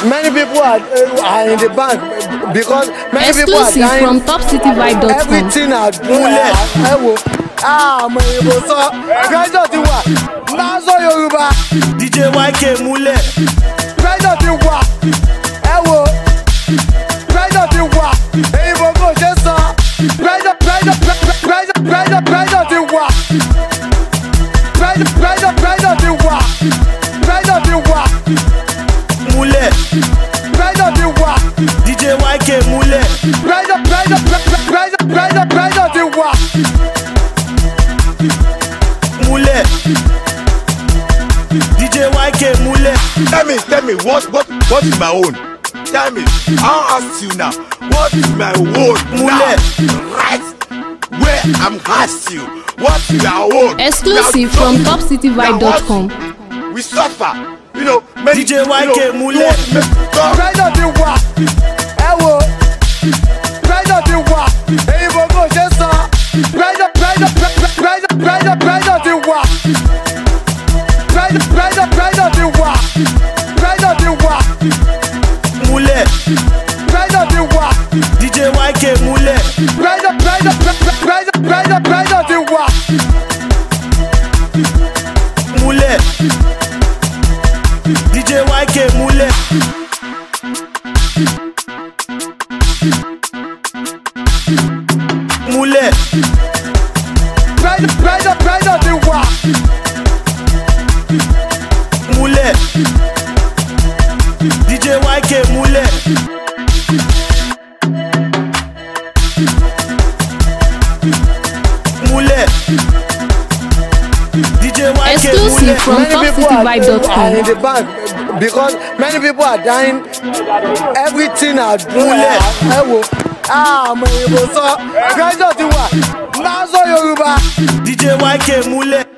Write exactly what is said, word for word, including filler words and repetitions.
many people are, uh, are in the bank because many Exclusive people are dying. from top city vibe dot com. Everything are doing. Ẹ wo ah mo ìbò sọ pressure ti wà máa sọ Yorùbá. D J Y K múlẹ̀. Pressure ti wà ẹ wo pressure ti wà èyí bò kò ṣe sọ pressure pressure pressure pressure pressure ti wà pressure pressure pressure ti wà pressure ti wà múlẹ̀. pressure ti wà D J Y K múlẹ̀. pressure pressure pressure pressure pressure ti wà múlẹ̀. D J Y K múlẹ̀. Tell me, tell me, what, what, what is my own? Tell me, I'll ask you now. What is my own Mule. now? Right where I'm asking you, what is your own? Exclusive Now, from so- top city vibe dot com. now, We suffer, you know. Many, D J Y K you know, Mule. you want to make- God, pressure ti wà ẹ wo pressure ti wà èyí bò kò ṣe sọ pressure pressure pressure pressure pressure ti wà pressure pressure pressure ti wà pressure ti wà múlẹ̀. pressure ti wà D J Y K múlẹ̀. pressure pressure pressure pressure pressure ti wà múlẹ̀. D J Y K múlẹ̀. múlẹ̀. pressure pressure pressure ti wà múlẹ̀. D J Y K múlẹ̀. múlẹ̀. D J Y K Exclusive múlẹ̀. from top city vibe dot are in com. the bank because many people are dying. Everything are doing. Mule. Ẹ wo ah mo ìbò sọ pressure ti wà máa sọ Yorùbá. D J Y K múlẹ̀.